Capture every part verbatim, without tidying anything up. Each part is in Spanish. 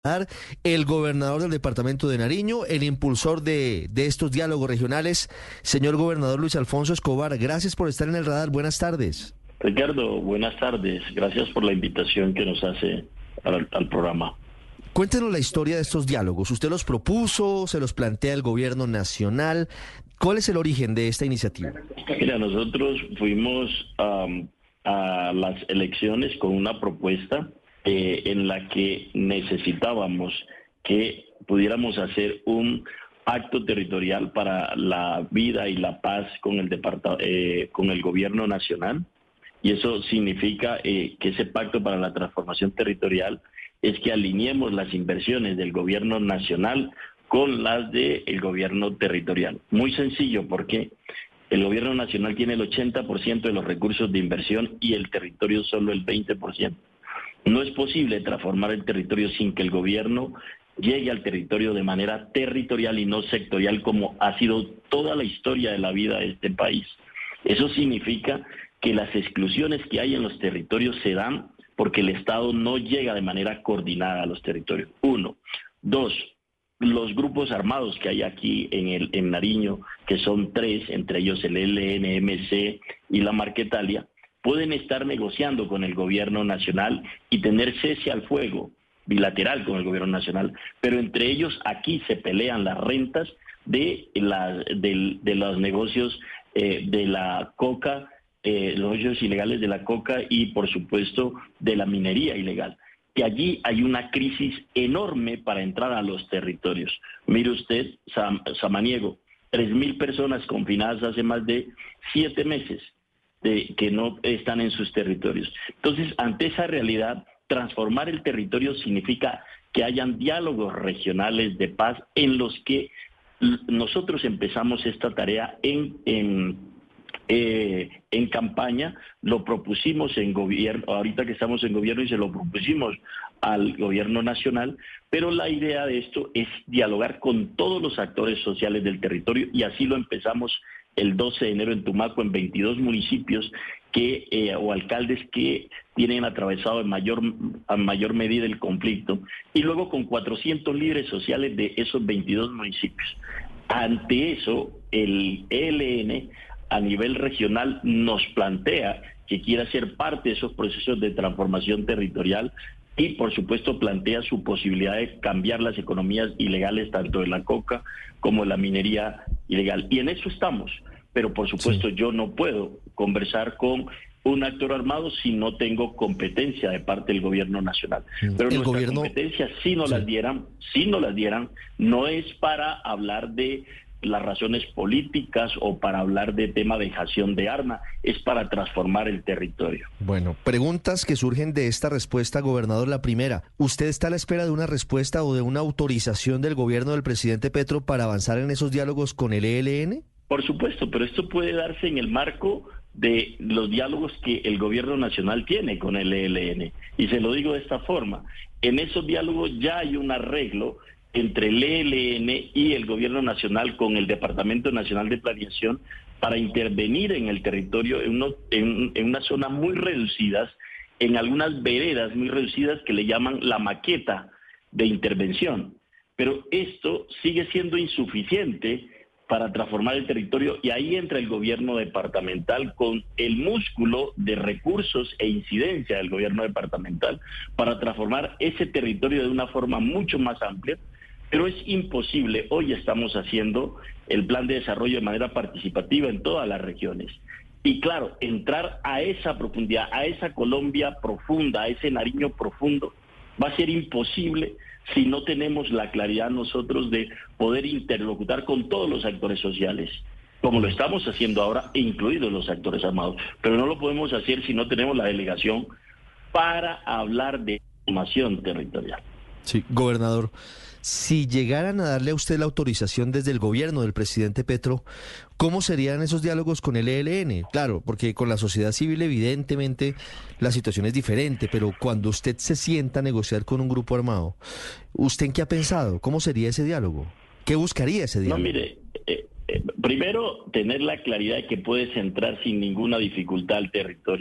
el gobernador del departamento de Nariño, el impulsor de, de estos diálogos regionales. Señor gobernador Luis Alfonso Escobar, gracias por estar en el radar. Buenas tardes. Ricardo, buenas tardes. Gracias por la invitación que nos hace al, al programa. Cuéntenos la historia de estos diálogos. ¿Usted los propuso? ¿Se los plantea el gobierno nacional? ¿Cuál es el origen de esta iniciativa? Mira, nosotros fuimos um, a las elecciones con una propuesta eh, en la que necesitábamos que pudiéramos hacer un pacto territorial para la vida y la paz con el departa- eh, con el gobierno nacional. Y eso significa eh, que ese pacto para la transformación territorial es que alineemos las inversiones del gobierno nacional con las del gobierno territorial. Muy sencillo, porque el gobierno nacional tiene el ochenta por ciento de los recursos de inversión y el territorio solo el veinte por ciento. No es posible transformar el territorio sin que el gobierno llegue al territorio de manera territorial y no sectorial, como ha sido toda la historia de la vida de este país. Eso significa que las exclusiones que hay en los territorios se dan porque el Estado no llega de manera coordinada a los territorios. Uno. Dos, los grupos armados que hay aquí en, el, en Nariño, que son tres, entre ellos el E L N, M C y la Marquetalia, pueden estar negociando con el gobierno nacional y tener cese al fuego bilateral con el gobierno nacional, pero entre ellos aquí se pelean las rentas de, la, de, de los negocios eh, de la coca, eh, los negocios ilegales de la coca y por supuesto de la minería ilegal. Que allí hay una crisis enorme para entrar a los territorios. Mire usted, Sam, Samaniego, tres mil personas confinadas hace más de siete meses. De, que no están en sus territorios. Entonces, ante esa realidad, transformar el territorio significa que hayan diálogos regionales de paz en los que nosotros empezamos esta tarea en, en, eh, en campaña, lo propusimos en gobierno, ahorita que estamos en gobierno y se lo propusimos al gobierno nacional, pero la idea de esto es dialogar con todos los actores sociales del territorio y así lo empezamos el doce de enero en Tumaco, en veintidós municipios que eh, o alcaldes que tienen atravesado en mayor, a mayor medida el conflicto, y luego con cuatrocientos líderes sociales de esos veintidós municipios. Ante eso, el E L N a nivel regional nos plantea que quiere ser parte de esos procesos de transformación territorial y, por supuesto, plantea su posibilidad de cambiar las economías ilegales, tanto de la coca como de la minería ilegal. Y en eso estamos. Pero, por supuesto, sí. Yo no puedo conversar con un actor armado si no tengo competencia de parte del gobierno nacional. Pero el nuestra gobierno... competencia, si nos sí. las dieran, si nos las dieran, no es para hablar de las razones políticas o para hablar de tema de dejación de arma, es para transformar el territorio. Bueno, preguntas que surgen de esta respuesta, gobernador. La primera, ¿usted está a la espera de una respuesta o de una autorización del gobierno del presidente Petro para avanzar en esos diálogos con el E L N? Por supuesto, pero esto puede darse en el marco de los diálogos que el gobierno nacional tiene con el E L N. Y se lo digo de esta forma, en esos diálogos ya hay un arreglo entre el E L N y el gobierno nacional con el Departamento Nacional de Planeación para intervenir en el territorio en, uno, en, en una zona muy reducidas, en algunas veredas muy reducidas que le llaman la maqueta de intervención. Pero esto sigue siendo insuficiente para transformar el territorio y ahí entra el gobierno departamental con el músculo de recursos e incidencia del gobierno departamental para transformar ese territorio de una forma mucho más amplia. Pero es imposible. Hoy estamos haciendo el plan de desarrollo de manera participativa en todas las regiones. Y claro, entrar a esa profundidad, a esa Colombia profunda, a ese Nariño profundo, va a ser imposible si no tenemos la claridad nosotros de poder interlocutar con todos los actores sociales, como lo estamos haciendo ahora, incluidos los actores armados. Pero no lo podemos hacer si no tenemos la delegación para hablar de formación territorial. Sí, gobernador, si llegaran a darle a usted la autorización desde el gobierno del presidente Petro, ¿cómo serían esos diálogos con el E L N? Claro, porque con la sociedad civil evidentemente la situación es diferente, pero cuando usted se sienta a negociar con un grupo armado, ¿usted en qué ha pensado? ¿Cómo sería ese diálogo? ¿Qué buscaría ese diálogo? No, mire, eh, eh, primero tener la claridad de que puedes entrar sin ninguna dificultad al territorio.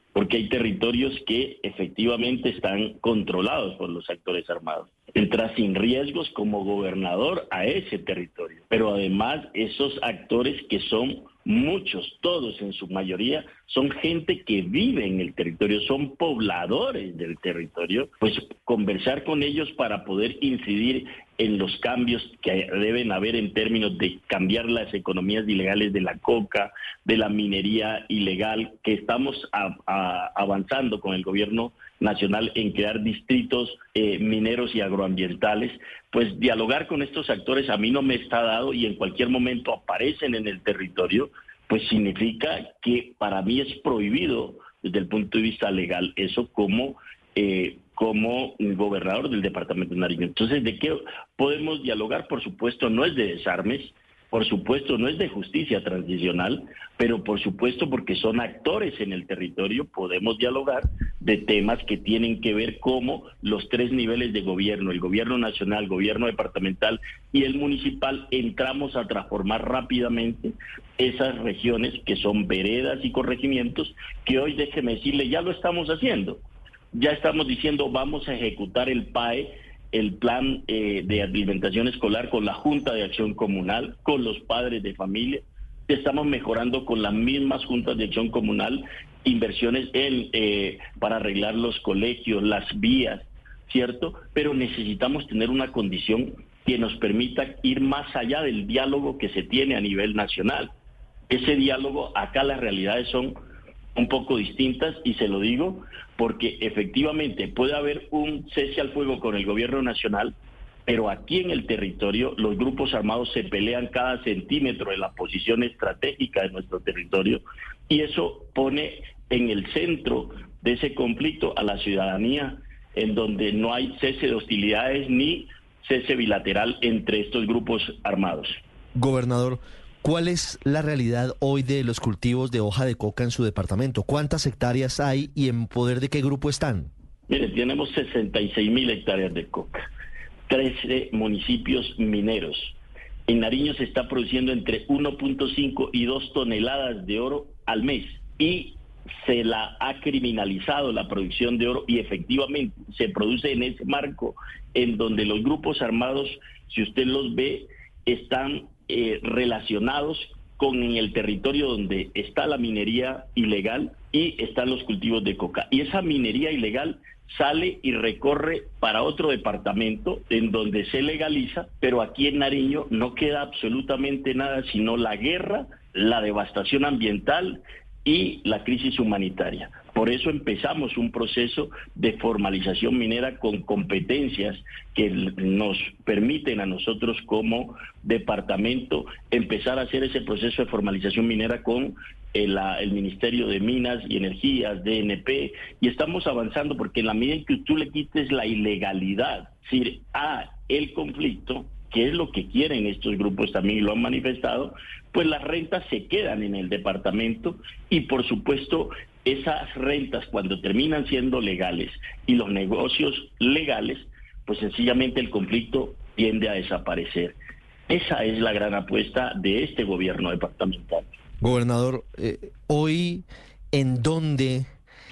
porque hay territorios que efectivamente están controlados por los actores armados. Entra sin riesgos como gobernador a ese territorio, pero además esos actores que son muchos, todos en su mayoría, son gente que vive en el territorio, son pobladores del territorio, pues conversar con ellos para poder incidir en los cambios que deben haber en términos de cambiar las economías ilegales de la coca, de la minería ilegal, que estamos a, a, avanzando con el gobierno nacional en crear distritos eh, mineros y agroambientales. Pues dialogar con estos actores a mí no me está dado, y en cualquier momento aparecen en el territorio, pues significa que para mí es prohibido desde el punto de vista legal eso como eh, como gobernador del departamento de Nariño. Entonces, ¿de qué podemos dialogar? Por supuesto, no es de desarmes, por supuesto, no es de justicia transicional, pero por supuesto, porque son actores en el territorio, podemos dialogar de temas que tienen que ver como los tres niveles de gobierno, el gobierno nacional, el gobierno departamental y el municipal, entramos a transformar rápidamente esas regiones que son veredas y corregimientos, que hoy, déjeme decirle, ya lo estamos haciendo. Ya estamos diciendo, vamos a ejecutar el P A E, el plan eh, de alimentación escolar, con la Junta de Acción Comunal, con los padres de familia. Estamos mejorando con las mismas juntas de acción comunal inversiones en, eh, para arreglar los colegios, las vías, ¿cierto? Pero necesitamos tener una condición que nos permita ir más allá del diálogo que se tiene a nivel nacional. Ese diálogo, acá las realidades son un poco distintas, y se lo digo porque efectivamente puede haber un cese al fuego con el gobierno nacional, pero aquí en el territorio los grupos armados se pelean cada centímetro de la posición estratégica de nuestro territorio, y eso pone en el centro de ese conflicto a la ciudadanía, en donde no hay cese de hostilidades ni cese bilateral entre estos grupos armados. Gobernador, ¿cuál es la realidad hoy de los cultivos de hoja de coca en su departamento? ¿Cuántas hectáreas hay y en poder de qué grupo están? Mire, tenemos sesenta y seis mil hectáreas de coca, trece municipios mineros. En Nariño se está produciendo entre uno punto cinco y dos toneladas de oro al mes, y se la ha criminalizado la producción de oro, y efectivamente se produce en ese marco en donde los grupos armados, si usted los ve, están Eh, relacionados con el territorio donde está la minería ilegal y están los cultivos de coca. Y esa minería ilegal sale y recorre para otro departamento en donde se legaliza, pero aquí en Nariño no queda absolutamente nada sino la guerra, la devastación ambiental y la crisis humanitaria. Por eso empezamos un proceso de formalización minera con competencias que nos permiten a nosotros como departamento empezar a hacer ese proceso de formalización minera con el, el Ministerio de Minas y Energías, D N P, y estamos avanzando porque en la medida en que tú le quites la ilegalidad, es decir, a el conflicto, que es lo que quieren estos grupos también y lo han manifestado, pues las rentas se quedan en el departamento, y por supuesto esas rentas, cuando terminan siendo legales y los negocios legales, pues sencillamente el conflicto tiende a desaparecer. Esa es la gran apuesta de este gobierno departamental. Gobernador, eh, hoy, ¿en dónde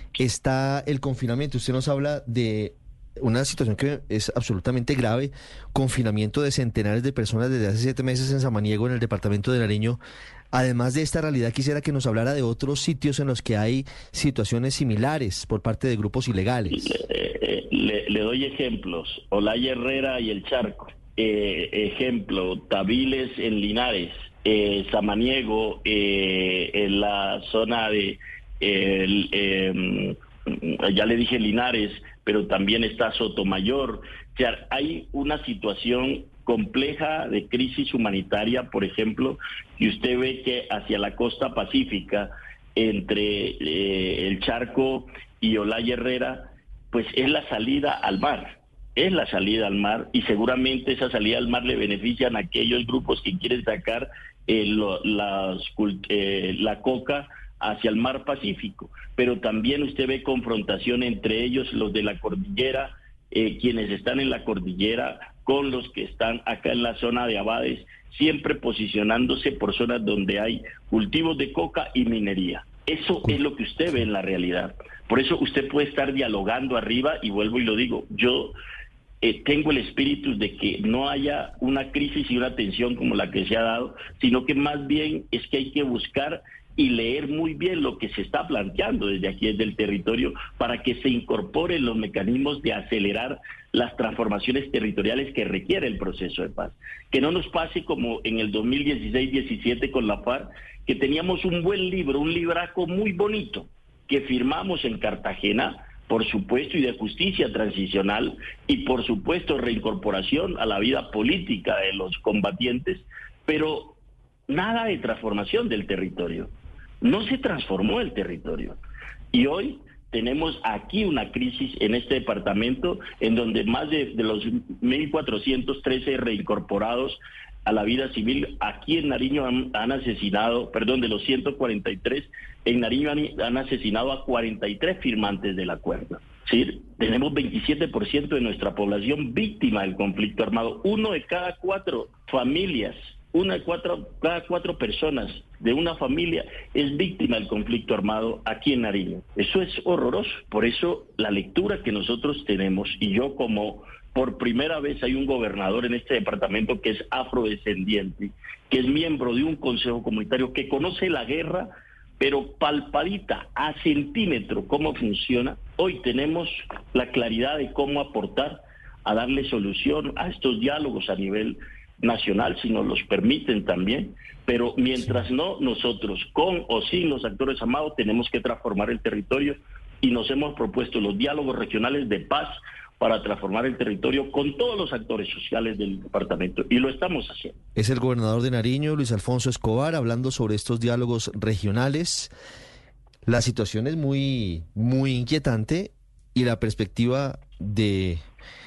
está el confinamiento? Usted nos habla de una situación que es absolutamente grave, confinamiento de centenares de personas desde hace siete meses en Samaniego, en el departamento de Nariño. Además de esta realidad, quisiera que nos hablara de otros sitios en los que hay situaciones similares por parte de grupos ilegales. Le, le, le doy ejemplos: Olaya Herrera y el Charco, eh, ejemplo, Tabiles en Linares, eh, Samaniego, eh, en la zona de, eh, el, eh, ya le dije Linares, pero también está Sotomayor. O sea, hay una situación compleja de crisis humanitaria, por ejemplo, y usted ve que hacia la costa pacífica, entre eh, el Charco y Olaya Herrera, pues es la salida al mar, es la salida al mar, y seguramente esa salida al mar le benefician a aquellos grupos que quieren sacar eh, lo, las, eh, la coca hacia el mar Pacífico, pero también usted ve confrontación entre ellos, los de la cordillera, eh, quienes están en la cordillera con los que están acá en la zona de Abades, siempre posicionándose por zonas donde hay cultivos de coca y minería. Eso es lo que usted ve en la realidad. Por eso usted puede estar dialogando arriba, y vuelvo y lo digo, yo eh, tengo el espíritu de que no haya una crisis y una tensión como la que se ha dado, sino que más bien es que hay que buscar y leer muy bien lo que se está planteando desde aquí, desde el territorio, para que se incorporen los mecanismos de acelerar las transformaciones territoriales que requiere el proceso de paz. Que no nos pase como en el dos mil dieciséis diecisiete con la FARC, que teníamos un buen libro, un libraco muy bonito, que firmamos en Cartagena, por supuesto, y de justicia transicional, y por supuesto reincorporación a la vida política de los combatientes, pero nada de transformación del territorio. No se transformó el territorio. Y hoy tenemos aquí una crisis en este departamento en donde más de, de los mil cuatrocientos trece reincorporados a la vida civil, aquí en Nariño han, han asesinado, perdón, de los ciento cuarenta y tres, en Nariño han, han asesinado a cuarenta y tres firmantes del acuerdo. ¿Sí? Tenemos veintisiete por ciento de nuestra población víctima del conflicto armado. Uno de cada cuatro familias, una de cuatro, cada cuatro personas de una familia es víctima del conflicto armado aquí en Nariño. Eso es horroroso. Por eso la lectura que nosotros tenemos, y yo como por primera vez hay un gobernador en este departamento que es afrodescendiente, que es miembro de un consejo comunitario, que conoce la guerra, pero palpadita, a centímetro, cómo funciona. Hoy tenemos la claridad de cómo aportar a darle solución a estos diálogos a nivel nacional, si nos los permiten también, pero mientras no, nosotros, con o sin los actores armados, tenemos que transformar el territorio, y nos hemos propuesto los diálogos regionales de paz para transformar el territorio con todos los actores sociales del departamento, y lo estamos haciendo. Es el gobernador de Nariño, Luis Alfonso Escobar, hablando sobre estos diálogos regionales. La situación es muy, muy inquietante, y la perspectiva de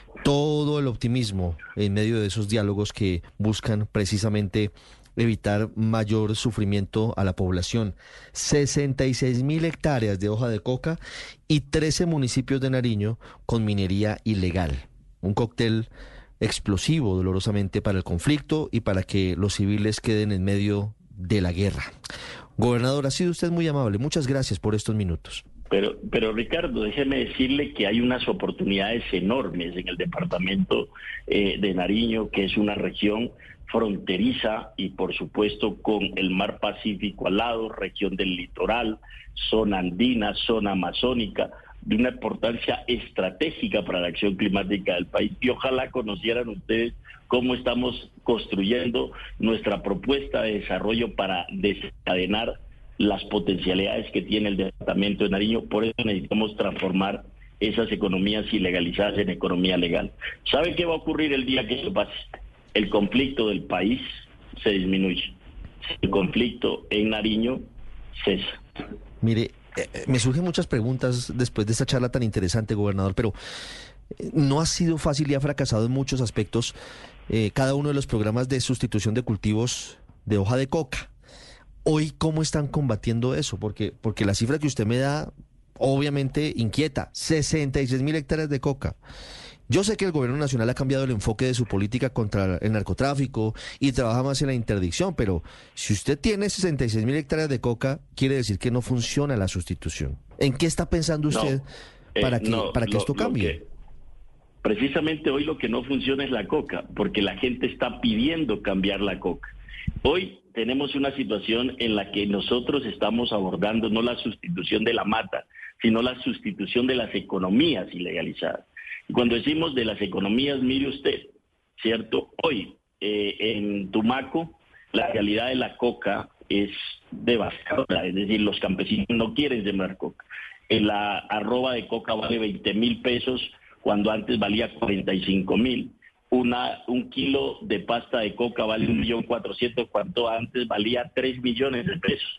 todo el optimismo en medio de esos diálogos que buscan precisamente evitar mayor sufrimiento a la población. sesenta y seis mil hectáreas de hoja de coca y trece municipios de Nariño con minería ilegal. Un cóctel explosivo, dolorosamente, para el conflicto y para que los civiles queden en medio de la guerra. Gobernador, ha sido usted muy amable. Muchas gracias por estos minutos. Pero, pero Ricardo, déjeme decirle que hay unas oportunidades enormes en el departamento eh, de Nariño, que es una región fronteriza y por supuesto con el mar Pacífico al lado, región del litoral, zona andina, zona amazónica, de una importancia estratégica para la acción climática del país. Y ojalá conocieran ustedes cómo estamos construyendo nuestra propuesta de desarrollo para desencadenar las potencialidades que tiene el departamento de Nariño. Por eso necesitamos transformar esas economías ilegalizadas en economía legal. ¿Sabe qué va a ocurrir el día que eso pase? El conflicto del país se disminuye. El conflicto en Nariño cesa. Mire, eh, me surgen muchas preguntas después de esta charla tan interesante, gobernador, pero no ha sido fácil y ha fracasado en muchos aspectos eh, cada uno de los programas de sustitución de cultivos de hoja de coca. Hoy, ¿cómo están combatiendo eso? Porque, porque la cifra que usted me da, obviamente, inquieta. sesenta y seis mil hectáreas de coca. Yo sé que el gobierno nacional ha cambiado el enfoque de su política contra el narcotráfico y trabaja más en la interdicción, pero si usted tiene sesenta y seis mil hectáreas de coca, quiere decir que no funciona la sustitución. ¿En qué está pensando usted no, eh, para que, no, para que lo, esto cambie? Que, precisamente hoy lo que no funciona es la coca, porque la gente está pidiendo cambiar la coca. Hoy tenemos una situación en la que nosotros estamos abordando no la sustitución de la mata, sino la sustitución de las economías ilegalizadas. Y cuando decimos de las economías, mire usted, ¿cierto? Hoy eh, en Tumaco la realidad de la coca es devastadora, es decir, los campesinos no quieren sembrar coca. En la arroba de coca vale veinte mil pesos cuando antes valía cuarenta y cinco mil. Una, un kilo de pasta de coca vale un millón cuatrocientos cuando antes valía tres millones de pesos.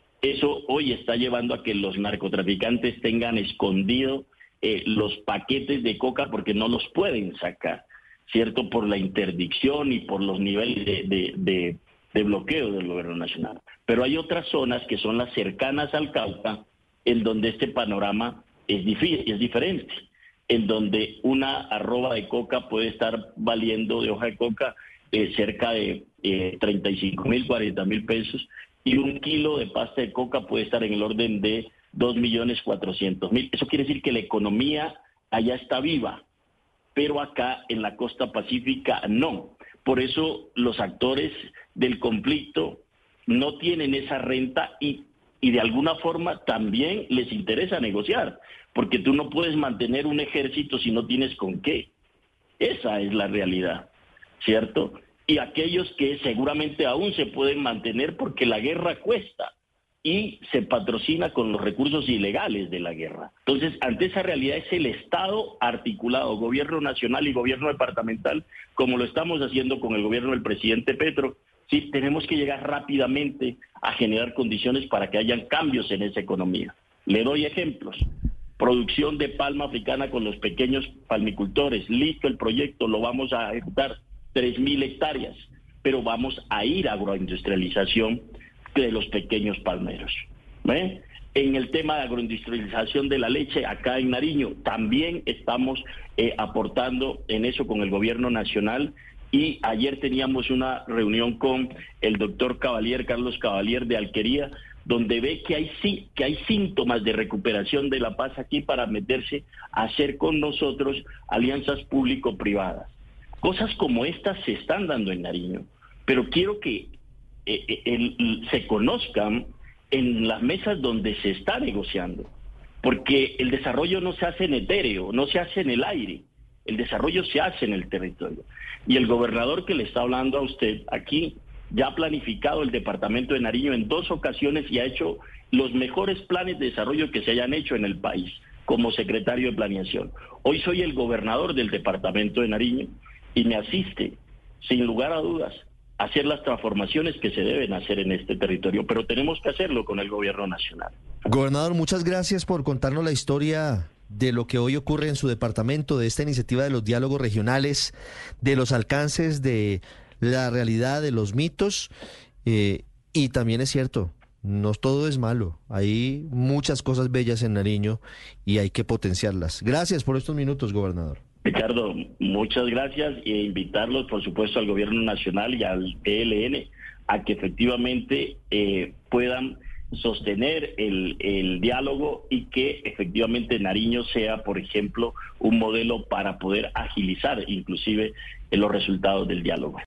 Eso hoy está llevando a que los narcotraficantes tengan escondido eh, los paquetes de coca porque no los pueden sacar, ¿cierto? Por la interdicción y por los niveles de, de, de, de bloqueo del gobierno nacional. Pero hay otras zonas que son las cercanas al Cauca, en donde este panorama es, difícil, es diferente, en donde una arroba de coca puede estar valiendo de hoja de coca eh, cerca de eh, treinta y cinco mil, cuarenta mil pesos, y un kilo de pasta de coca puede estar en el orden de dos millones cuatrocientos mil. Eso quiere decir que la economía allá está viva, pero acá en la costa pacífica no. Por eso los actores del conflicto no tienen esa renta y, y de alguna forma también les interesa negociar, porque tú no puedes mantener un ejército si no tienes con qué. Esa es la realidad, ¿cierto? Y aquellos que seguramente aún se pueden mantener porque la guerra cuesta y se patrocina con los recursos ilegales de la guerra. Entonces, ante esa realidad es el Estado articulado, gobierno nacional y gobierno departamental, como lo estamos haciendo con el gobierno del presidente Petro. Sí, tenemos que llegar rápidamente a generar condiciones para que hayan cambios en esa economía. Le doy ejemplos. Producción de palma africana con los pequeños palmicultores. Listo el proyecto, lo vamos a ejecutar. tres mil hectáreas, pero vamos a ir a agroindustrialización de los pequeños palmeros. ¿Ve? En el tema de agroindustrialización de la leche, acá en Nariño, también estamos eh, aportando en eso con el gobierno nacional, y ayer teníamos una reunión con el doctor Cavalier, Carlos Cavalier de Alquería, donde ve que hay, sí, que hay síntomas de recuperación de la paz aquí para meterse a hacer con nosotros alianzas público-privadas. Cosas como estas se están dando en Nariño, pero quiero que eh, el, se conozcan en las mesas donde se está negociando, porque el desarrollo no se hace en etéreo, no se hace en el aire, el desarrollo se hace en el territorio. Y el gobernador que le está hablando a usted aquí ya ha planificado el departamento de Nariño en dos ocasiones y ha hecho los mejores planes de desarrollo que se hayan hecho en el país como secretario de planeación. Hoy soy el gobernador del departamento de Nariño y me asiste, sin lugar a dudas, a hacer las transformaciones que se deben hacer en este territorio, pero tenemos que hacerlo con el gobierno nacional. Gobernador, muchas gracias por contarnos la historia de lo que hoy ocurre en su departamento, de esta iniciativa de los diálogos regionales, de los alcances, de la realidad, de los mitos, eh, y también es cierto, no todo es malo, hay muchas cosas bellas en Nariño y hay que potenciarlas. Gracias por estos minutos, gobernador. Ricardo, muchas gracias, e invitarlos, por supuesto, al gobierno nacional y al E L N a que efectivamente eh, puedan sostener el, el diálogo y que efectivamente Nariño sea, por ejemplo, un modelo para poder agilizar inclusive los resultados del diálogo.